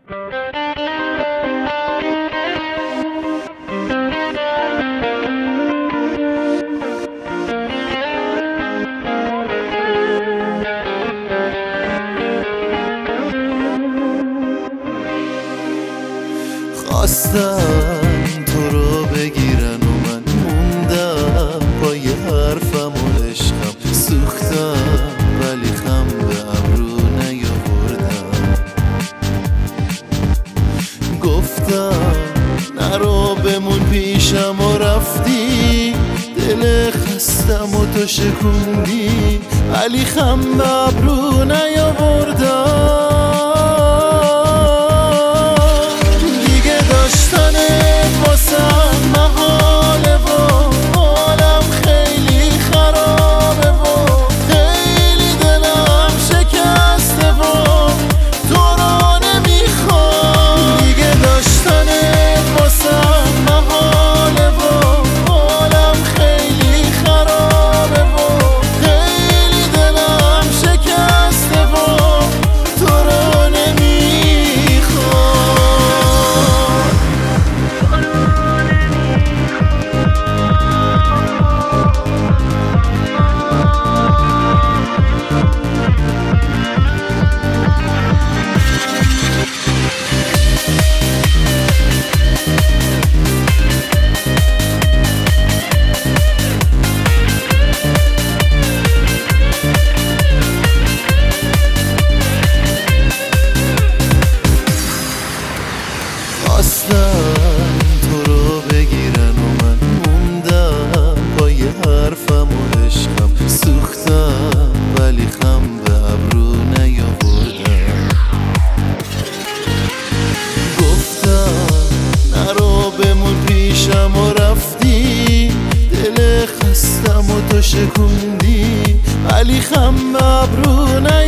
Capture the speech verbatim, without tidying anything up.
خواستن تو رو بگیرن و من موندم پای حرفم و عشقم سوختم ولی خم به ابرو نیاوردم. گفتم نرو بمون پیشم و رفتی، دل خستم و تو شکوندی ولی خم به ابرو نیاوردم. خواستن تو رو بگیرن و من موندم پای حرفم و عشقم سوختم ولی خم به ابرو نیاوردم. گفتم نرو بمون پیشم و رفتی، دل خستم و تو شکوندی ولی خم به ابرو نیاوردم.